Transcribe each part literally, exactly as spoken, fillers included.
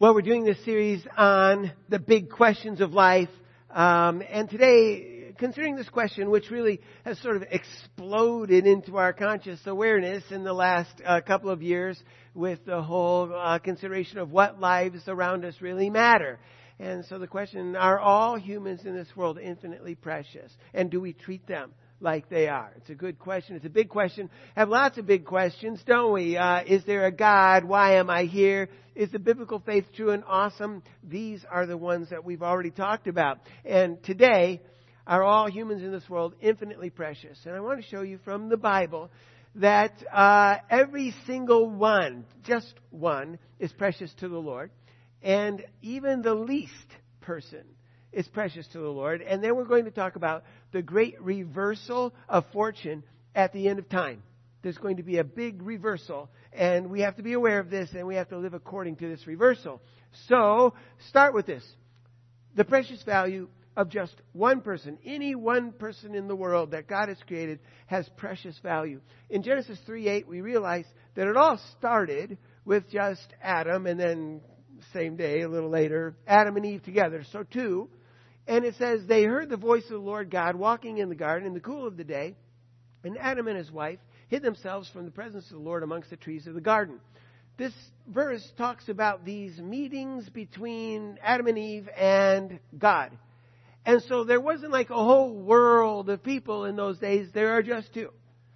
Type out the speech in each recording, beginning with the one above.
Well, we're doing this series on the big questions of life. Um, and today, considering this question, which really has sort of exploded into our conscious awareness in the last uh, couple of years with the whole uh, consideration of what lives around us really matter. And so the question, are all humans in this world infinitely precious? And do we treat them like they are? It's a good question. It's a big question. Have lots of big questions, don't we? Uh, is there a God? Why am I here? Is the biblical faith true and awesome? These are the ones that we've already talked about. And today, are all humans in this world infinitely precious? And I want to show you from the Bible that uh, every single one, just one, is precious to the Lord. And even the least person is precious to the Lord. And then we're going to talk about the great reversal of fortune at the end of time. There's going to be a big reversal, and we have to be aware of this, and we have to live according to this reversal. So, start with this. The precious value of just one person, any one person in the world that God has created, has precious value. In Genesis three eight, we realize that it all started with just Adam, and then same day, a little later, Adam and Eve together. So two. And it says, they heard the voice of the Lord God walking in the garden in the cool of the day, and Adam and his wife hid themselves from the presence of the Lord amongst the trees of the garden. This verse talks about these meetings between Adam and Eve and God. And so there wasn't like a whole world of people in those days. There are just two.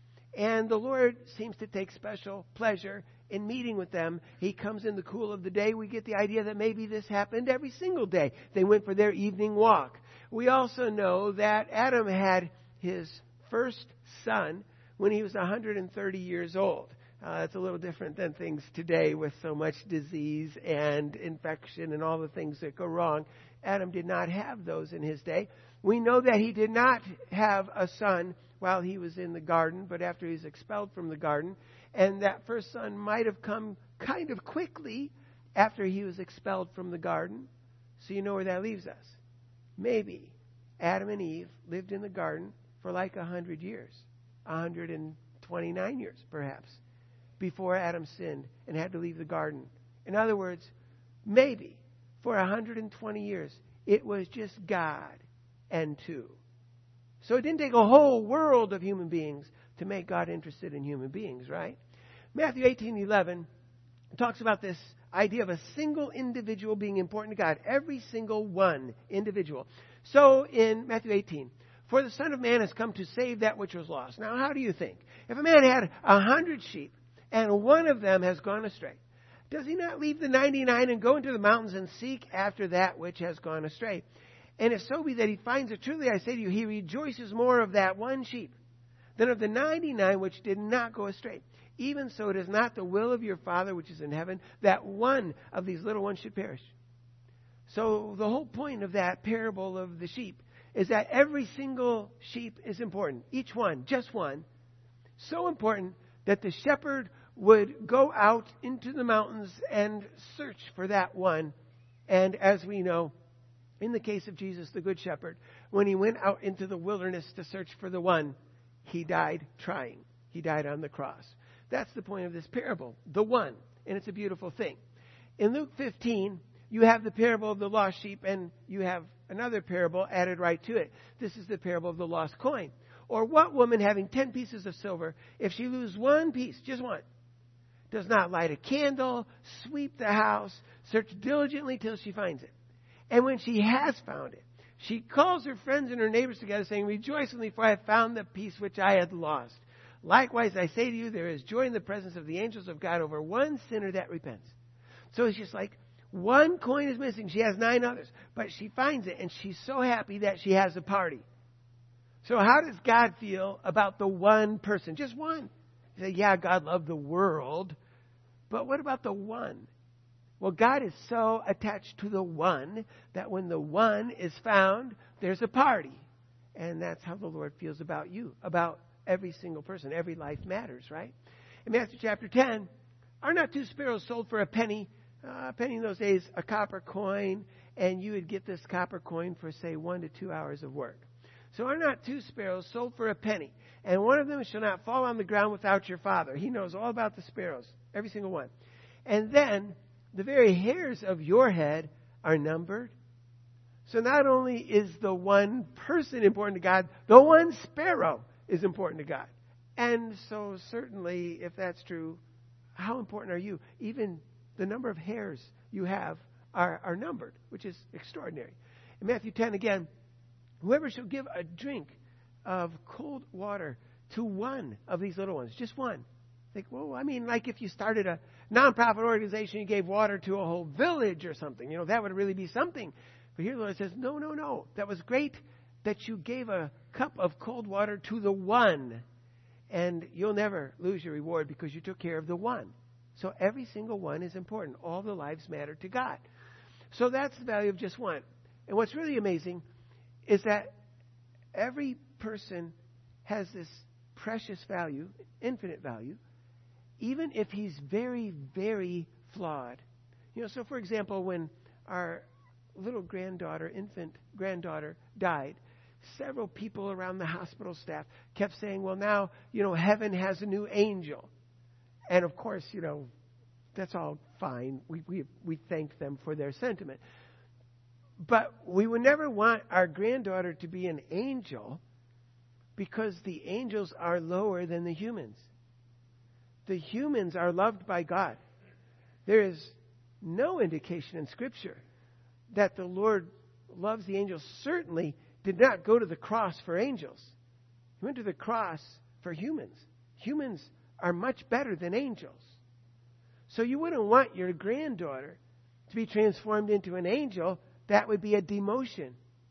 And the Lord seems to take special pleasure in meeting with them. He comes in the cool of the day. We get the idea that maybe this happened every single day. They went for their evening walk. We also know that Adam had his first son when he was one hundred thirty years old. Uh, it's a little different than things today with so much disease and infection and all the things that go wrong. Adam did not have those in his day. We know that he did not have a son while he was in the garden, but after he was expelled from the garden. And that first son might have come kind of quickly after he was expelled from the garden. So you know where that leaves us. Maybe Adam and Eve lived in the garden for like a hundred years. one hundred twenty-nine years, perhaps, before Adam sinned and had to leave the garden. In other words, maybe for one hundred twenty years, it was just God and two. So it didn't take a whole world of human beings to make God interested in human beings, right? Matthew eighteen eleven talks about this idea of a single individual being important to God. Every single one individual. So in Matthew eighteen, for the Son of Man has come to save that which was lost. Now, how do you think? If a man had a hundred sheep and one of them has gone astray, does he not leave the ninety-nine and go into the mountains and seek after that which has gone astray? And if so be that he finds it, truly I say to you, he rejoices more of that one sheep than of the ninety-nine which did not go astray. Even so, it is not the will of your Father which is in heaven that one of these little ones should perish. So the whole point of that parable of the sheep is that every single sheep is important. Each one, just one. So important that the shepherd would go out into the mountains and search for that one. And as we know, in the case of Jesus, the Good Shepherd, when he went out into the wilderness to search for the one, he died trying. He died on the cross. That's the point of this parable, the one. And it's a beautiful thing. In Luke fifteen, you have the parable of the lost sheep, and you have another parable added right to it. This is the parable of the lost coin. Or what woman having ten pieces of silver, if she lose one piece, just one, does not light a candle, sweep the house, search diligently till she finds it? And when she has found it, she calls her friends and her neighbors together, saying, rejoice with me, for I have found the piece which I had lost. Likewise, I say to you, there is joy in the presence of the angels of God over one sinner that repents. So it's just like, one coin is missing. She has nine others. But she finds it, and she's so happy that she has a party. So how does God feel about the one person? Just one. You say, yeah, God loved the world. But what about the one? Well, God is so attached to the one that when the one is found, there's a party. And that's how the Lord feels about you, about every single person. Every life matters, right? In Matthew chapter ten, are not two sparrows sold for a penny? Uh, a penny in those days, a copper coin, and you would get this copper coin for, say, one to two hours of work. So are not two sparrows sold for a penny? And one of them shall not fall on the ground without your Father. He knows all about the sparrows, every single one. And then the very hairs of your head are numbered. So not only is the one person important to God, the one sparrow is important to God. And so certainly, if that's true, how important are you? Even the number of hairs you have are, are numbered, which is extraordinary. In Matthew ten again, whoever shall give a drink of cold water to one of these little ones, just one. Think, well, I mean, like if you started a nonprofit organization, you gave water to a whole village or something, you know, that would really be something. But here the Lord says, no, no, no. That was great that you gave a cup of cold water to the one. And you'll never lose your reward because you took care of the one. So every single one is important. All the lives matter to God. So that's the value of just one. And what's really amazing is that every person has this precious value, infinite value, even if he's very, very flawed. You know, so for example, when our little granddaughter, infant granddaughter, died, several people around the hospital staff kept saying, well, now, you know, heaven has a new angel. And of course, you know, that's all fine. We, we, we thank them for their sentiment. But we would never want our granddaughter to be an angel because the angels are lower than the humans. The humans are loved by God. There is no indication in Scripture that the Lord loves the angels. Certainly did not go to the cross for angels. He went to the cross for humans. Humans are much better than angels. So you wouldn't want your granddaughter to be transformed into an angel. That would be a demotion.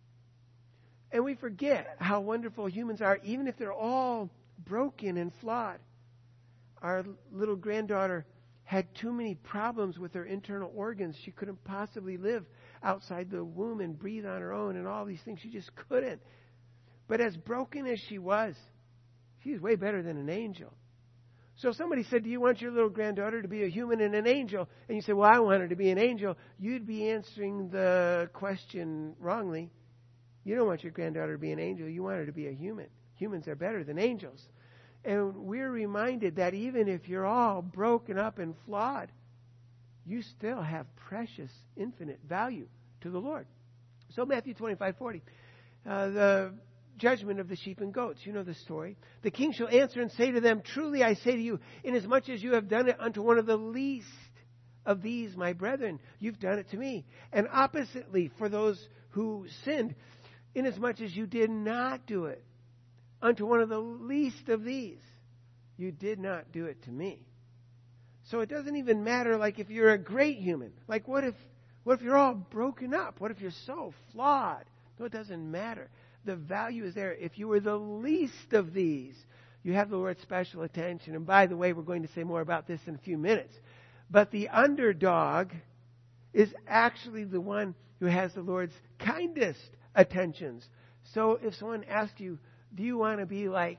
And we forget how wonderful humans are, even if they're all broken and flawed. Our little granddaughter had too many problems with her internal organs. She couldn't possibly live outside the womb and breathe on her own and all these things. She just couldn't. But as broken as she was, she's way better than an angel. So if somebody said, do you want your little granddaughter to be a human and an angel? And you say, well, I want her to be an angel. You'd be answering the question wrongly. You don't want your granddaughter to be an angel. You want her to be a human. Humans are better than angels. And we're reminded that even if you're all broken up and flawed, you still have precious, infinite value to the Lord. So Matthew twenty-five forty, uh, the judgment of the sheep and goats. You know the story. The king shall answer and say to them, truly I say to you, inasmuch as you have done it unto one of the least of these, my brethren, you've done it to me. And oppositely, for those who sinned, inasmuch as you did not do it unto one of the least of these, you did not do it to me. So it doesn't even matter, like, if you're a great human. Like, what if what if you're all broken up? What if you're so flawed? No, it doesn't matter. The value is there. If you were the least of these, you have the Lord's special attention. And by the way, we're going to say more about this in a few minutes. But the underdog is actually the one who has the Lord's kindest attentions. So if someone asks you, do you want to be like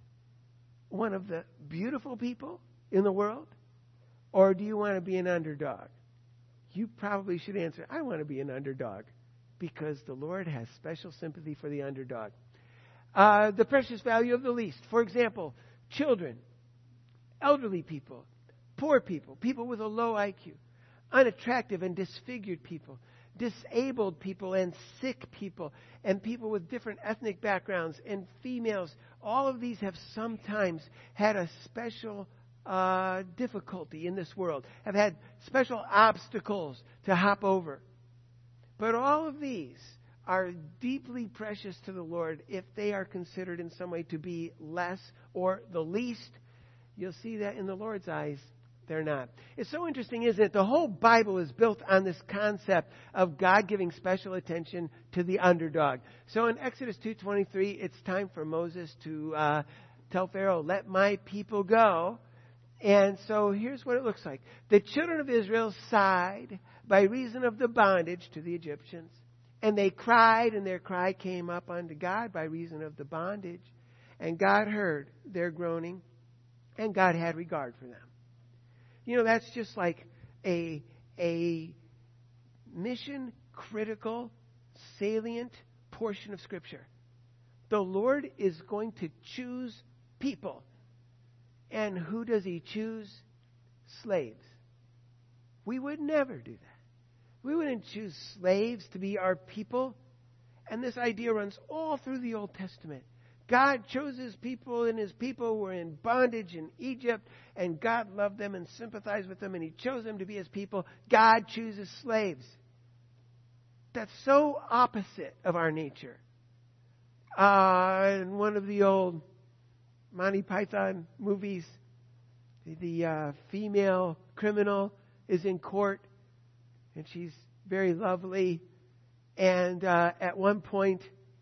one of the beautiful people in the world? Or do you want to be an underdog? You probably should answer, I want to be an underdog. Because the Lord has special sympathy for the underdog. Uh, the precious value of the least. For example, children, elderly people, poor people, people with a low I Q, unattractive and disfigured people, disabled people and sick people, and people with different ethnic backgrounds, and females. All of these have sometimes had a special uh, difficulty in this world, have had special obstacles to hop over. But all of these are deeply precious to the Lord if they are considered in some way to be less or the least. You'll see that in the Lord's eyes, they're not. It's so interesting, isn't it? The whole Bible is built on this concept of God giving special attention to the underdog. So in Exodus two twenty-three, it's time for Moses to uh, tell Pharaoh, let my people go. And so here's what it looks like. The children of Israel sighed by reason of the bondage to the Egyptians. And they cried, and their cry came up unto God by reason of the bondage. And God heard their groaning, and God had regard for them. You know, that's just like a, a mission-critical, salient portion of Scripture. The Lord is going to choose people. And who does He choose? Slaves. We would never do that. We wouldn't choose slaves to be our people. And this idea runs all through the Old Testament. God chose his people, and his people were in bondage in Egypt, and God loved them and sympathized with them, and he chose them to be his people. God chooses slaves. That's so opposite of our nature. Uh, in one of the old Monty Python movies, the, the uh, female criminal is in court, and she's very lovely. And uh, at one point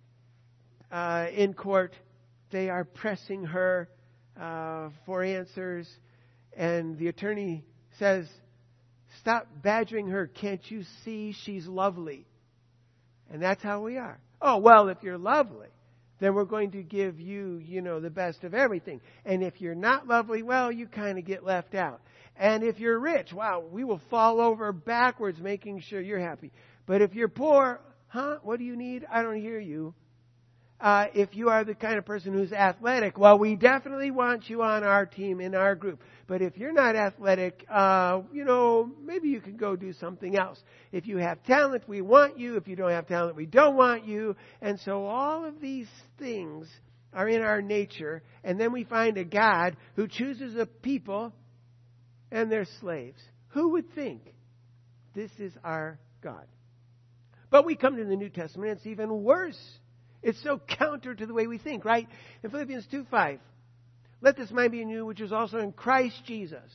uh, in court, they are pressing her uh, for answers. And the attorney says, "Stop badgering her. Can't you see she's lovely?" And that's how we are. "Oh, well, if you're lovely, then we're going to give you, you know, the best of everything. And if you're not lovely, well, you kind of get left out. And if you're rich, wow, we will fall over backwards making sure you're happy. But if you're poor, huh? What do you need? I don't hear you. Uh, if you are the kind of person who's athletic, well, we definitely want you on our team, in our group. But if you're not athletic, uh, you know, maybe you can go do something else. If you have talent, we want you. If you don't have talent, we don't want you." And so all of these things are in our nature. And then we find a God who chooses a people and they're slaves. Who would think this is our God? But we come to the New Testament, and it's even worse. It's so counter to the way we think, right? In Philippians two five, "Let this mind be in you, which is also in Christ Jesus,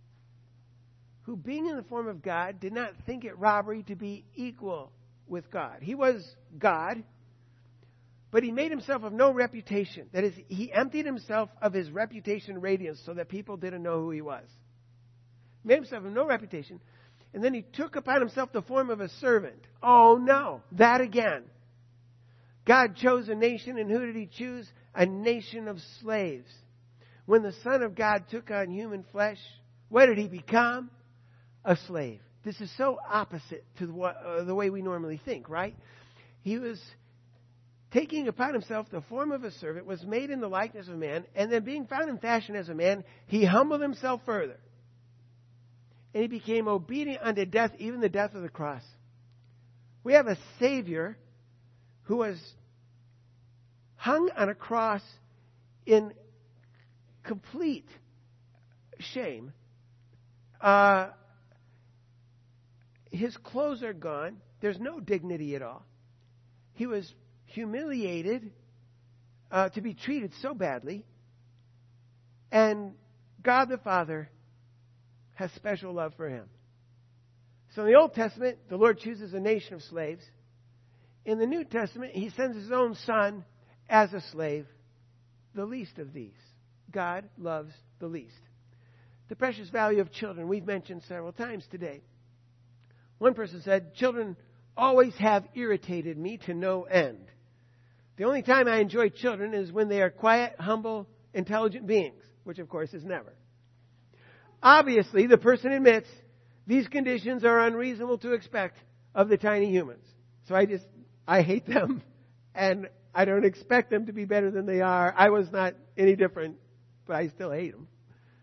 who being in the form of God, did not think it robbery to be equal with God." He was God, but he made himself of no reputation. That is, he emptied himself of his reputation radiance so that people didn't know who he was. He made himself of no reputation. And then he took upon himself the form of a servant. Oh no, that again. God chose a nation, and who did he choose? A nation of slaves. When the Son of God took on human flesh, what did he become? A slave. This is so opposite to the, uh, the way we normally think, right? He was taking upon himself the form of a servant, was made in the likeness of man, and then being found in fashion as a man, he humbled himself further. And he became obedient unto death, even the death of the cross. We have a Savior who was hung on a cross in complete shame. Uh, his clothes are gone. There's no dignity at all. He was humiliated uh, to be treated so badly. And God the Father has special love for him. So in the Old Testament, the Lord chooses a nation of slaves. In the New Testament, he sends his own Son as a slave, the least of these. God loves the least. The precious value of children, we've mentioned several times today. One person said, "Children always have irritated me to no end. The only time I enjoy children is when they are quiet, humble, intelligent beings," which of course is never. Obviously, the person admits these conditions are unreasonable to expect of the tiny humans. So I just, I hate them, and I don't expect them to be better than they are. I was not any different, but I still hate them.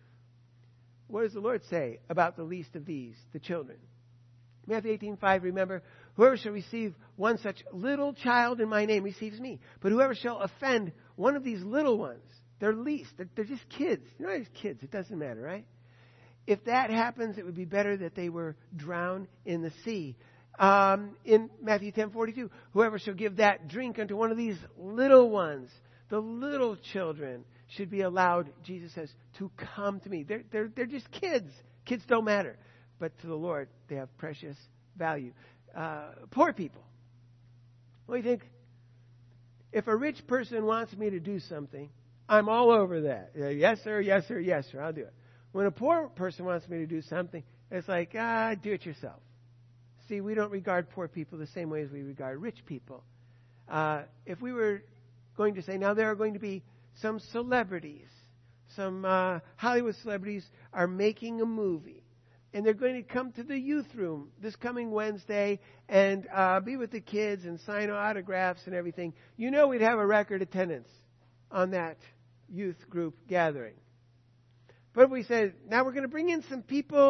What does the Lord say about the least of these, the children? Matthew eighteen five, remember, "Whoever shall receive one such little child in my name receives me. But whoever shall offend one of these little ones," they're least, they're, they're just kids. You know, just kids, it doesn't matter, right? "If that happens, it would be better that they were drowned in the sea." Um, in Matthew ten forty-two, "Whoever shall give that drink unto one of these little ones," the little children, "should be allowed," Jesus says, "to come to me." They're, they're, they're just kids. Kids don't matter. But to the Lord, they have precious value. Uh, poor people. What do you think? If a rich person wants me to do something, I'm all over that. Uh, yes, sir, yes, sir, yes, sir, I'll do it. When a poor person wants me to do something, it's like, ah, do it yourself. See, we don't regard poor people the same way as we regard rich people. Uh, if we were going to say, now there are going to be some celebrities, some uh, Hollywood celebrities are making a movie, and they're going to come to the youth room this coming Wednesday and uh, be with the kids and sign autographs and everything, you know we'd have a record attendance on that youth group gathering. But if we said, now we're going to bring in some people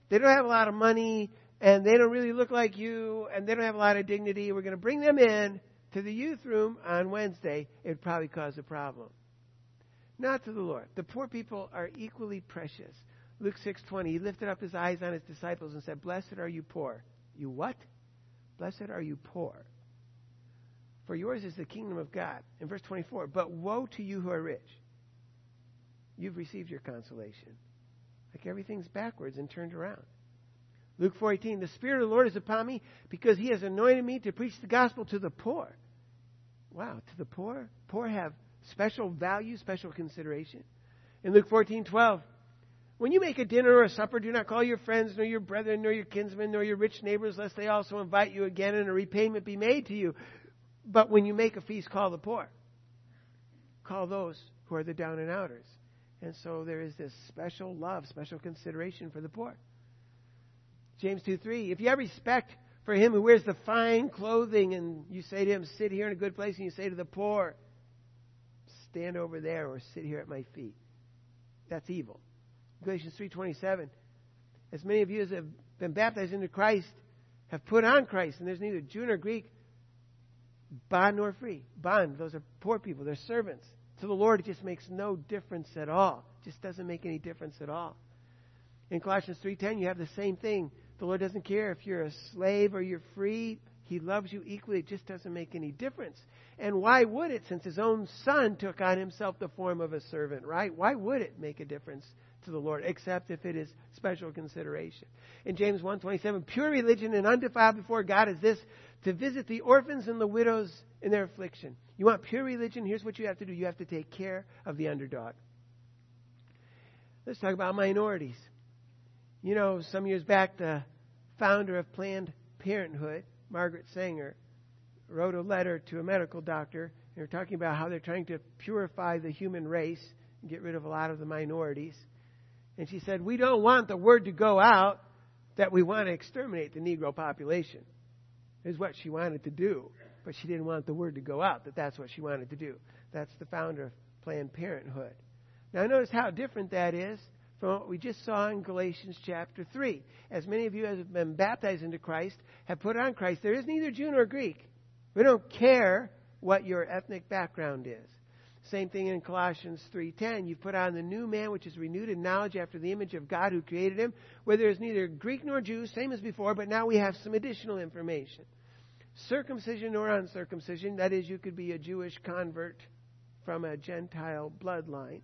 they don't have a lot of money, and they don't really look like you, and they don't have a lot of dignity. We're going to bring them in to the youth room on Wednesday. It would probably cause a problem. Not to the Lord. The poor people are equally precious. Luke six twenty, he lifted up his eyes on his disciples and said, "Blessed are you poor." You what? Blessed are you poor, for yours is the kingdom of God. In verse twenty-four, but woe to you who are rich. You've received your consolation. Like everything's backwards and turned around. Luke four eighteen, the Spirit of the Lord is upon me because he has anointed me to preach the gospel to the poor. Wow, to the poor? Poor have special value, special consideration. In Luke fourteen twelve, when you make a dinner or a supper, do not call your friends, nor your brethren, nor your kinsmen, nor your rich neighbors, lest they also invite you again and a repayment be made to you. But when you make a feast, call the poor. Call those who are the down and outers. And so there is this special love, special consideration for the poor. James two three, if you have respect for him who wears the fine clothing, and you say to him, sit here in a good place, and you say to the poor, stand over there or sit here at my feet. That's evil. Galatians three twenty-seven, as many of you as have been baptized into Christ have put on Christ, and there's neither Jew nor Greek, bond nor free. Bond, those are poor people, they're servants. To the Lord, it just makes no difference at all. It just doesn't make any difference at all. In Colossians three ten, you have the same thing. The Lord doesn't care if you're a slave or you're free. He loves you equally. It just doesn't make any difference. And why would it, since his own son took on himself the form of a servant, right? Why would it make a difference to the Lord, except if it is special consideration? In James one twenty-seven, pure religion and undefiled before God is this, to visit the orphans and the widows in their affliction. You want pure religion? Here's what you have to do. You have to take care of the underdog. Let's talk about minorities. You know, some years back, the founder of Planned Parenthood, Margaret Sanger, wrote a letter to a medical doctor. They were talking about how they're trying to purify the human race and get rid of a lot of the minorities. And she said, we don't want the word to go out that we want to exterminate the Negro population. Is what she wanted to do. But she didn't want the word to go out that that's what she wanted to do. That's the founder of Planned Parenthood. Now notice how different that is from what we just saw in Galatians chapter three. As many of you as have been baptized into Christ have put on Christ. There is neither Jew nor Greek. We don't care what your ethnic background is. Same thing in Colossians three ten. You've put on the new man, which is renewed in knowledge after the image of God who created him, where there is neither Greek nor Jew, same as before, but now we have some additional information. Circumcision or uncircumcision, that is, you could be a Jewish convert from a Gentile bloodline.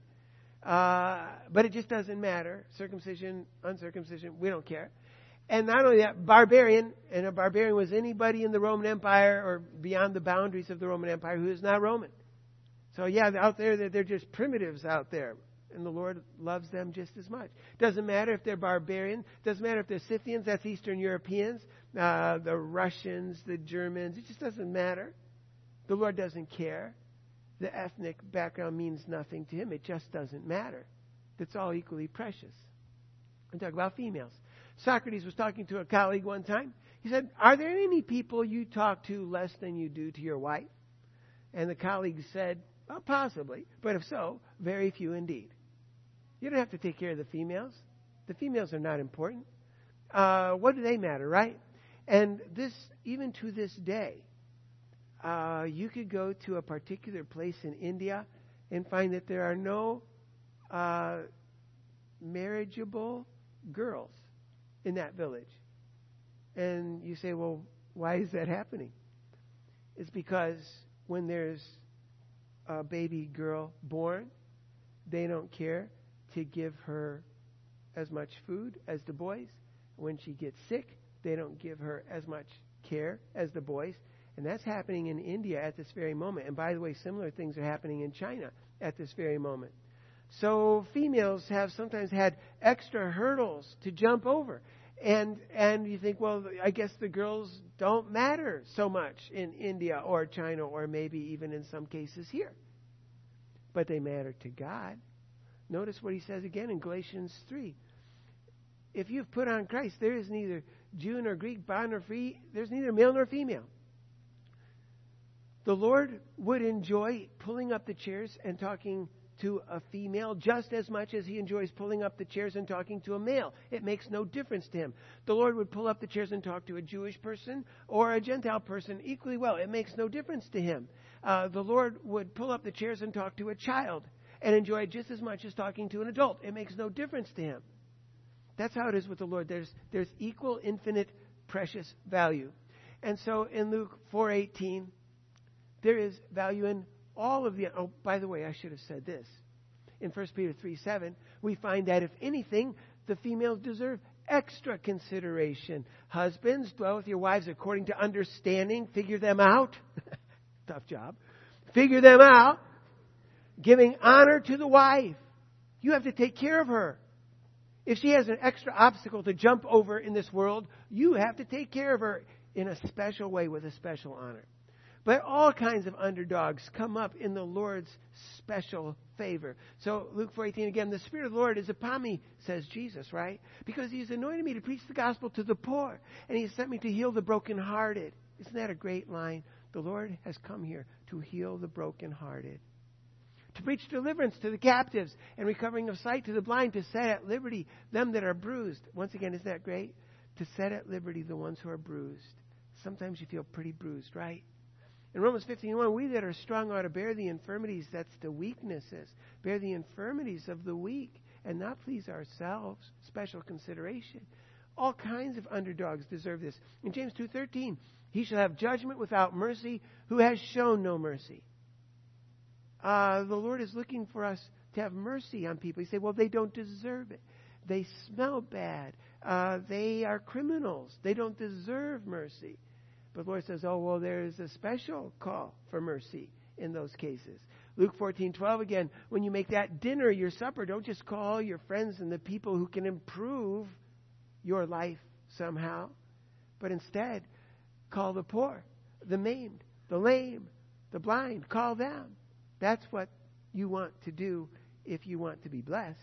Uh, but it just doesn't matter. Circumcision, uncircumcision, we don't care. And not only that, barbarian, and a barbarian was anybody in the Roman Empire or beyond the boundaries of the Roman Empire who is not Roman. So yeah, out there, they're just primitives out there. And the Lord loves them just as much. Doesn't matter if they're barbarian. Doesn't matter if they're Scythians, that's Eastern Europeans. Uh, the Russians, the Germans. It just doesn't matter. The Lord doesn't care. The ethnic background means nothing to him. It just doesn't matter. It's all equally precious. I'm talking about females. Socrates was talking to a colleague one time. He said, are there any people you talk to less than you do to your wife? And the colleague said, well, possibly. But if so, very few indeed. You don't have to take care of the females. The females are not important. Uh, what do they matter, right? And this, even to this day, uh, you could go to a particular place in India and find that there are no uh, marriageable girls in that village. And you say, well, why is that happening? It's because when there's a baby girl born, they don't care to give her as much food as the boys. When she gets sick, they don't give her as much care as the boys. And that's happening in India at this very moment. And by the way, similar things are happening in China at this very moment. So females have sometimes had extra hurdles to jump over. And and you think, well, I guess the girls don't matter so much in India or China or maybe even in some cases here. But they matter to God. Notice what he says again in Galatians three. If you've put on Christ, there is neither Jew nor Greek, bond nor free. There's neither male nor female. The Lord would enjoy pulling up the chairs and talking to a female just as much as he enjoys pulling up the chairs and talking to a male. It makes no difference to him. The Lord would pull up the chairs and talk to a Jewish person or a Gentile person equally well. It makes no difference to him. Uh, the Lord would pull up the chairs and talk to a child and enjoy it just as much as talking to an adult. It makes no difference to him. That's how it is with the Lord. There's, there's equal, infinite, precious value. And so in Luke four eighteen, there is value in all of the... Oh, by the way, I should have said this. In First Peter three seven, we find that if anything, the females deserve extra consideration. Husbands, dwell with your wives according to understanding. Figure them out. Tough job. Figure them out. Giving honor to the wife. You have to take care of her. If she has an extra obstacle to jump over in this world, you have to take care of her in a special way with a special honor. But all kinds of underdogs come up in the Lord's special favor. So Luke four eighteen again, the Spirit of the Lord is upon me, says Jesus, right? Because He's anointed me to preach the gospel to the poor. And He sent me to heal the brokenhearted. Isn't that a great line? The Lord has come here to heal the brokenhearted. To preach deliverance to the captives and recovering of sight to the blind, to set at liberty them that are bruised. Once again, isn't that great? To set at liberty the ones who are bruised. Sometimes you feel pretty bruised, right? In Romans fifteen one, we that are strong ought to bear the infirmities, that's the weaknesses, bear the infirmities of the weak and not please ourselves. Special consideration. All kinds of underdogs deserve this. In James two thirteen, he shall have judgment without mercy who has shown no mercy. Uh, the Lord is looking for us to have mercy on people. You say, well, they don't deserve it. They smell bad. Uh, they are criminals. They don't deserve mercy. But the Lord says, oh, well, there is a special call for mercy in those cases. Luke fourteen twelve again, when you make that dinner your supper, don't just call your friends and the people who can improve your life somehow, but instead call the poor, the maimed, the lame, the blind. Call them. That's what you want to do if you want to be blessed.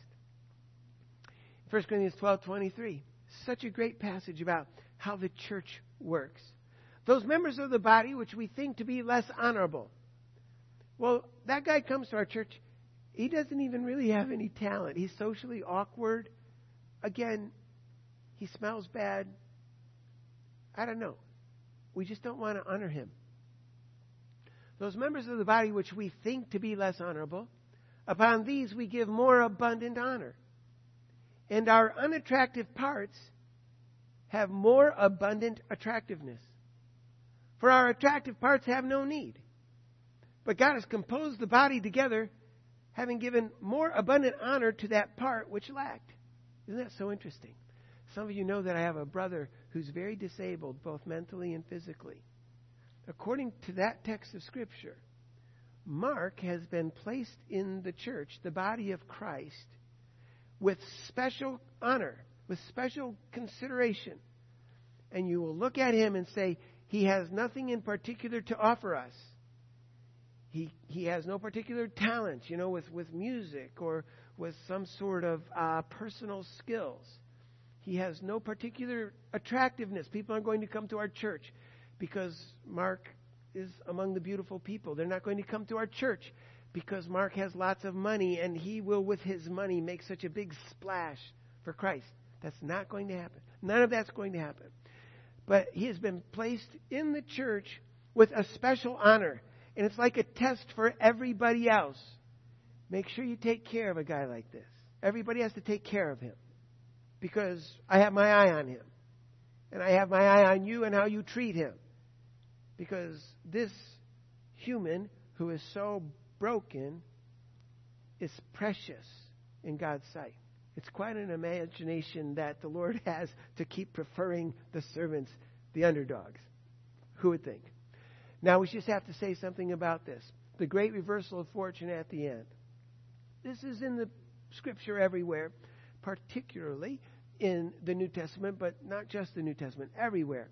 First Corinthians twelve twenty-three, such a great passage about how the church works. Those members of the body which we think to be less honorable. Well, that guy comes to our church. He doesn't even really have any talent. He's socially awkward. Again, he smells bad. I don't know. We just don't want to honor him. Those members of the body which we think to be less honorable, upon these we give more abundant honor. And our unattractive parts have more abundant attractiveness. For our attractive parts have no need. But God has composed the body together, having given more abundant honor to that part which lacked. Isn't that so interesting? Some of you know that I have a brother who's very disabled, both mentally and physically. According to that text of Scripture, Mark has been placed in the church, the body of Christ, with special honor, with special consideration. And you will look at him and say, he has nothing in particular to offer us. He he has no particular talent, you know, with, with music or with some sort of uh, personal skills. He has no particular attractiveness. People aren't going to come to our church because Mark is among the beautiful people. They're not going to come to our church because Mark has lots of money and he will, with his money, make such a big splash for Christ. That's not going to happen. None of that's going to happen. But he has been placed in the church with a special honor. And it's like a test for everybody else. Make sure you take care of a guy like this. Everybody has to take care of him. Because I have my eye on him. And I have my eye on you and how you treat him. Because this human who is so broken is precious in God's sight. It's quite an imagination that the Lord has to keep preferring the servants, the underdogs. Who would think? Now, we just have to say something about this. The great reversal of fortune at the end. This is in the Scripture everywhere, particularly in the New Testament, but not just the New Testament, everywhere.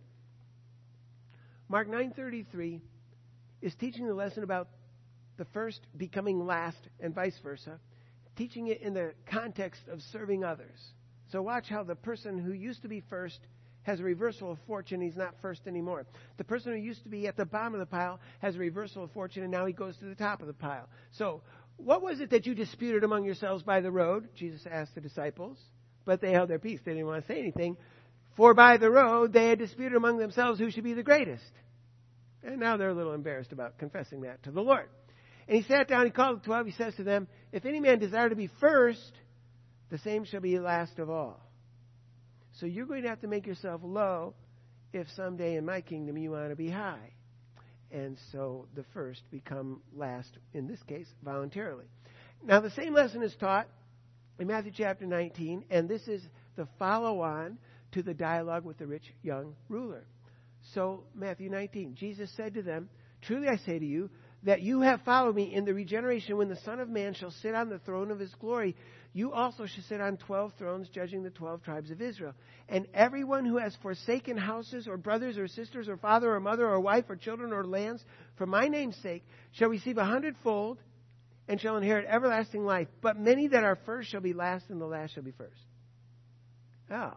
Mark nine thirty-three is teaching the lesson about the first becoming last and vice versa, teaching it in the context of serving others. So watch how the person who used to be first has a reversal of fortune. He's not first anymore. The person who used to be at the bottom of the pile has a reversal of fortune, and now he goes to the top of the pile. So what was it that you disputed among yourselves by the road? Jesus asked the disciples. But they held their peace. They didn't want to say anything. For by the road they had disputed among themselves who should be the greatest. And now they're a little embarrassed about confessing that to the Lord. And he sat down, he called the twelve, he says to them, if any man desire to be first, the same shall be last of all. So you're going to have to make yourself low if someday in my kingdom you want to be high. And so the first become last, in this case, voluntarily. Now the same lesson is taught in Matthew chapter nineteen, and this is the follow-on to the dialogue with the rich young ruler. So, Matthew nineteen, Jesus said to them, truly I say to you, that you have followed me in the regeneration when the Son of Man shall sit on the throne of his glory. You also shall sit on twelve thrones, judging the twelve tribes of Israel. And everyone who has forsaken houses or brothers or sisters or father or mother or wife or children or lands for my name's sake shall receive a hundredfold and shall inherit everlasting life. But many that are first shall be last, and the last shall be first. Oh.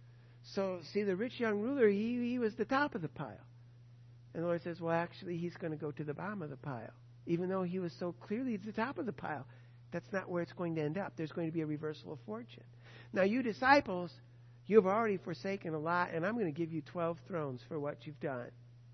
So, see, the rich young ruler, he, he was the top of the pile. And the Lord says, well, actually, he's going to go to the bottom of the pile. Even though he was so clearly at the top of the pile, that's not where it's going to end up. There's going to be a reversal of fortune. Now, you disciples, you have already forsaken a lot, and I'm going to give you twelve thrones for what you've done.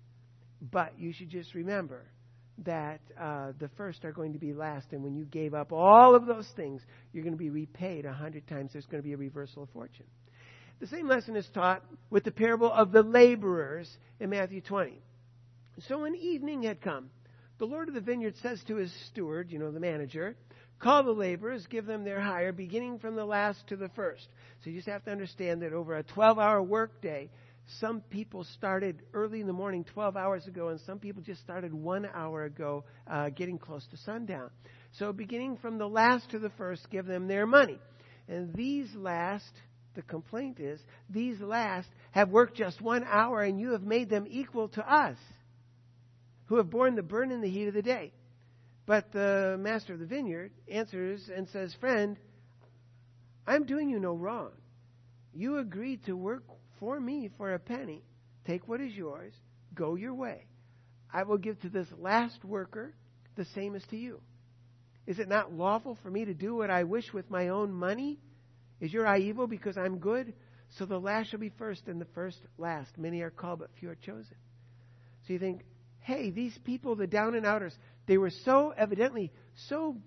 But you should just remember that uh, the first are going to be last, and when you gave up all of those things, you're going to be repaid a hundred times. There's going to be a reversal of fortune. The same lesson is taught with the parable of the laborers in Matthew twenty. So when evening had come, the Lord of the vineyard says to his steward, you know, the manager, call the laborers, give them their hire, beginning from the last to the first. So you just have to understand that over a twelve-hour workday, some people started early in the morning, twelve hours ago, and some people just started one hour ago, uh, getting close to sundown. So beginning from the last to the first, give them their money. And these last, the complaint is, these last have worked just one hour, and you have made them equal to us, who have borne the burden and the heat of the day. But the master of the vineyard answers and says, friend, I'm doing you no wrong. You agreed to work for me for a penny. Take what is yours. Go your way. I will give to this last worker the same as to you. Is it not lawful for me to do what I wish with my own money? Is your eye evil because I'm good? So the last shall be first and the first last. Many are called, but few are chosen. So you think, hey, these people, the down and outers, they were so evidently so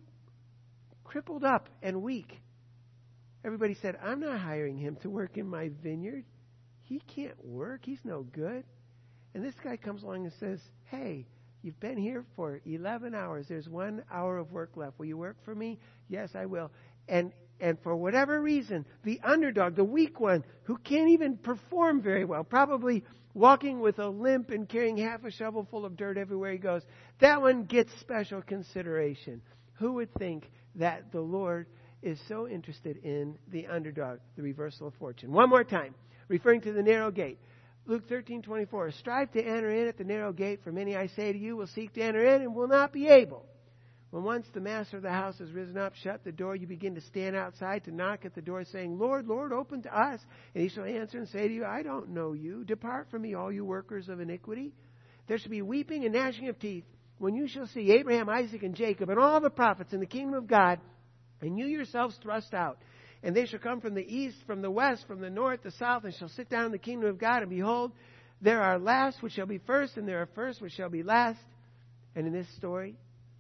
crippled up and weak. Everybody said, I'm not hiring him to work in my vineyard. He can't work. He's no good. And this guy comes along and says, hey, you've been here for eleven hours. There's one hour of work left. Will you work for me? Yes, I will. And and for whatever reason, the underdog, the weak one, who can't even perform very well, probably walking with a limp and carrying half a shovel full of dirt everywhere he goes, that one gets special consideration. Who would think that the Lord is so interested in the underdog, the reversal of fortune? One more time, referring to the narrow gate. Luke thirteen twenty-four, strive to enter in at the narrow gate, for many, I say to you, will seek to enter in and will not be able. When once the master of the house has risen up, shut the door, you begin to stand outside to knock at the door, saying, Lord, Lord, open to us. And he shall answer and say to you, I don't know you. Depart from me, all you workers of iniquity. There shall be weeping and gnashing of teeth when you shall see Abraham, Isaac, and Jacob, and all the prophets in the kingdom of God, and you yourselves thrust out. And they shall come from the east, from the west, from the north, the south, and shall sit down in the kingdom of God. And behold, there are last which shall be first, and there are first which shall be last. And in this story,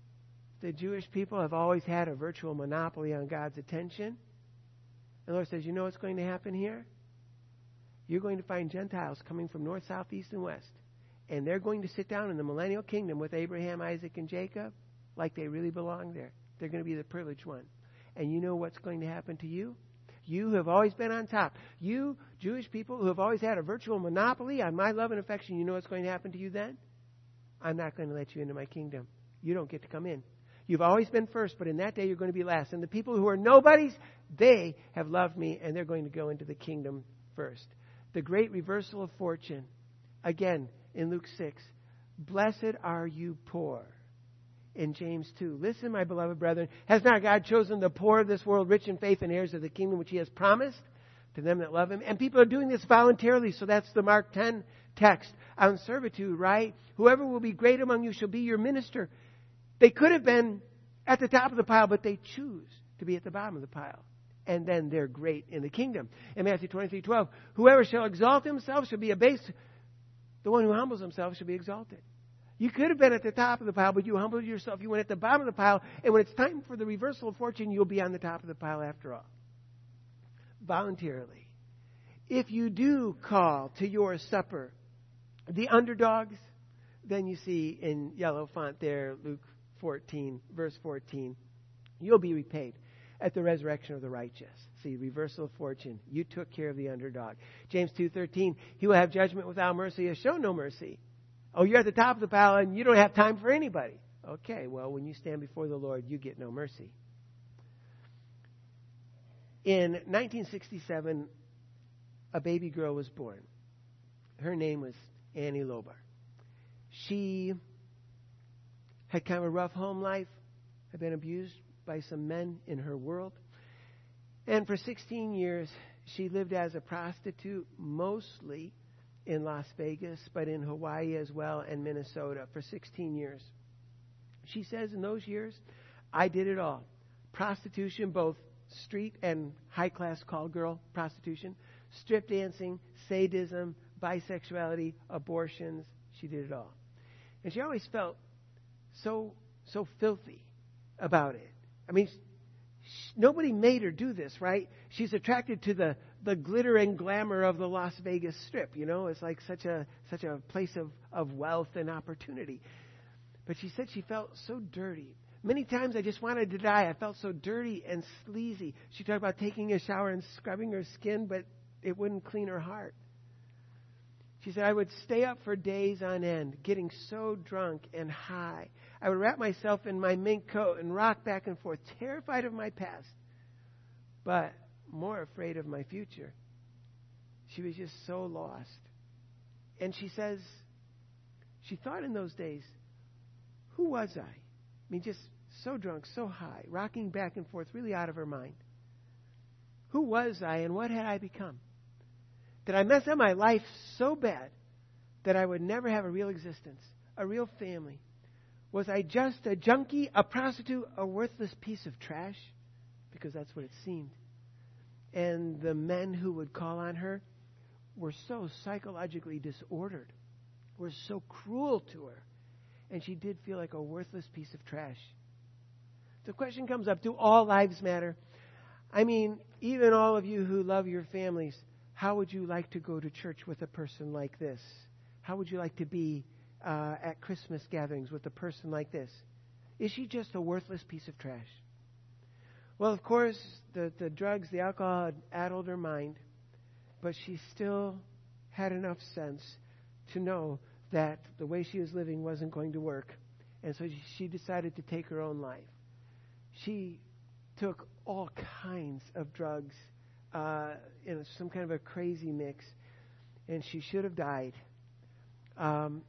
the Jewish people have always had a virtual monopoly on God's attention. And the Lord says, you know what's going to happen here? You're going to find Gentiles coming from north, south, east, and west. And they're going to sit down in the millennial kingdom with Abraham, Isaac, and Jacob like they really belong there. They're going to be the privileged one. And you know what's going to happen to you? You who have always been on top. You, Jewish people who have always had a virtual monopoly on my love and affection, you know what's going to happen to you then? I'm not going to let you into my kingdom. You don't get to come in. You've always been first, but in that day you're going to be last. And the people who are nobodies, they have loved me, and they're going to go into the kingdom first. The great reversal of fortune. Again, in Luke six, blessed are you poor. In James two, listen, my beloved brethren, has not God chosen the poor of this world rich in faith and heirs of the kingdom which he has promised to them that love him? And people are doing this voluntarily, so that's the Mark ten text on servitude, right? Whoever will be great among you shall be your minister. They could have been at the top of the pile, but they choose to be at the bottom of the pile. And then they're great in the kingdom. In Matthew twenty-three twelve, whoever shall exalt himself shall be abased. The one who humbles himself shall be exalted. You could have been at the top of the pile, but you humbled yourself. You went at the bottom of the pile. And when it's time for the reversal of fortune, you'll be on the top of the pile after all. Voluntarily. If you do call to your supper the underdogs, then you see in yellow font there, Luke fourteen, verse fourteen, you'll be repaid at the resurrection of the righteous. See, reversal of fortune. You took care of the underdog. James two thirteen, he will have judgment without mercy, has shown no mercy. Oh, you're at the top of the pile and you don't have time for anybody. Okay, well, when you stand before the Lord, you get no mercy. In nineteen sixty-seven, a baby girl was born. Her name was Annie Lobar. She had kind of a rough home life, had been abused by some men in her world. And for sixteen years, she lived as a prostitute, mostly in Las Vegas, but in Hawaii as well, and Minnesota for sixteen years. She says in those years, I did it all. Prostitution, both street and high-class call girl prostitution, strip dancing, sadism, bisexuality, abortions. She did it all. And she always felt so so filthy about it. I mean, sh- nobody made her do this, right? She's attracted to the, the glitter and glamour of the Las Vegas Strip. You know, it's like such a such a place of, of wealth and opportunity. But she said she felt so dirty. Many times I just wanted to die. I felt so dirty and sleazy. She talked about taking a shower and scrubbing her skin, but it wouldn't clean her heart. She said, I would stay up for days on end, getting so drunk and high. I would wrap myself in my mink coat and rock back and forth, terrified of my past, but more afraid of my future. She was just so lost. And she says, she thought in those days, who was I? I mean, just so drunk, so high, rocking back and forth, really out of her mind. Who was I and what had I become? Did I mess up my life so bad that I would never have a real existence, a real family? Was I just a junkie, a prostitute, a worthless piece of trash? Because that's what it seemed. And the men who would call on her were so psychologically disordered, were so cruel to her. And she did feel like a worthless piece of trash. The question comes up, do all lives matter? I mean, even all of you who love your families, how would you like to go to church with a person like this? How would you like to be uh, at Christmas gatherings with a person like this? Is she just a worthless piece of trash? Well, of course, the, the drugs, the alcohol had addled her mind, but she still had enough sense to know that the way she was living wasn't going to work. And so she decided to take her own life. She took all kinds of drugs uh, in some kind of a crazy mix, and she should have died. Um,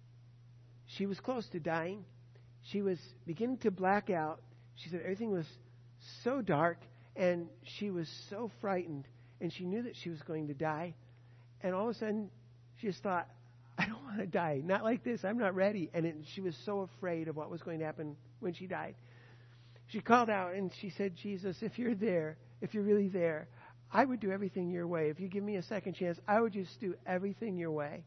she was close to dying. She was beginning to black out. She said everything was so dark, and she was so frightened, and she knew that she was going to die. And all of a sudden, she just thought, I don't want to die. Not like this. I'm not ready. And it, she was so afraid of what was going to happen when she died. She called out and she said, Jesus, if you're there, if you're really there, I would do everything your way. If you give me a second chance, I would just do everything your way.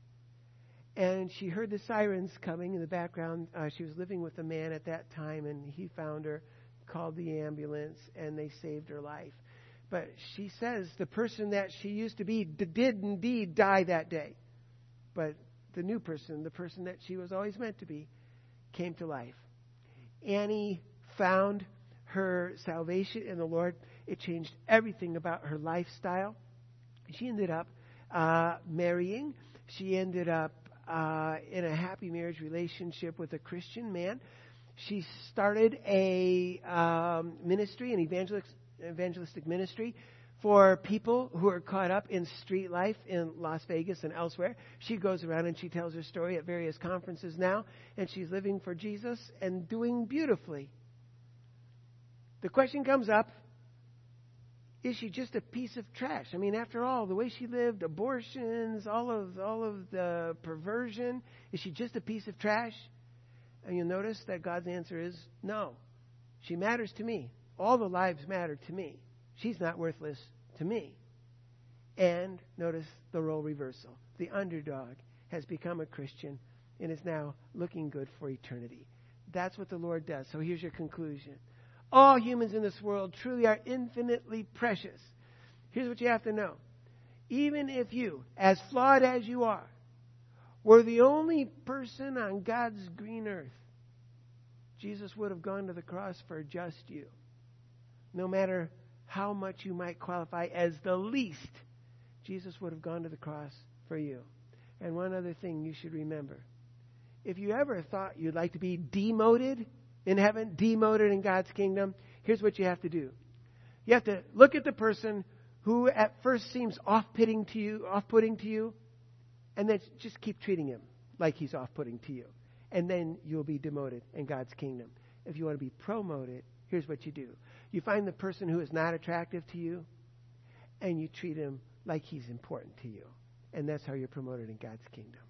And she heard the sirens coming in the background. Uh, she was living with a man at that time, and he found her, called the ambulance, and they saved her life. But she says the person that she used to be d- did indeed die that day. But the new person, the person that she was always meant to be, came to life. Annie found her salvation in the Lord. It changed everything about her lifestyle. She ended up uh, marrying. She ended up uh, in a happy marriage relationship with a Christian man. She started a um, ministry, an evangelistic, evangelistic ministry for people who are caught up in street life in Las Vegas and elsewhere. She goes around and she tells her story at various conferences now, and she's living for Jesus and doing beautifully. The question comes up, is she just a piece of trash? I mean, after all, the way she lived, abortions, all of all of the perversion, is she just a piece of trash? And you'll notice that God's answer is no. She matters to me. All the lives matter to me. She's not worthless to me. And notice the role reversal. The underdog has become a Christian and is now looking good for eternity. That's what the Lord does. So here's your conclusion. All humans in this world truly are infinitely precious. Here's what you have to know. Even if you, as flawed as you are, were the only person on God's green earth, Jesus would have gone to the cross for just you. No matter how much you might qualify as the least, Jesus would have gone to the cross for you. And one other thing you should remember. If you ever thought you'd like to be demoted in heaven, demoted in God's kingdom, here's what you have to do. You have to look at the person who at first seems off-putting to you, off-putting to you, and then just keep treating him like he's off-putting to you. And then you'll be demoted in God's kingdom. If you want to be promoted, here's what you do. You find the person who is not attractive to you, and you treat him like he's important to you. And that's how you're promoted in God's kingdom.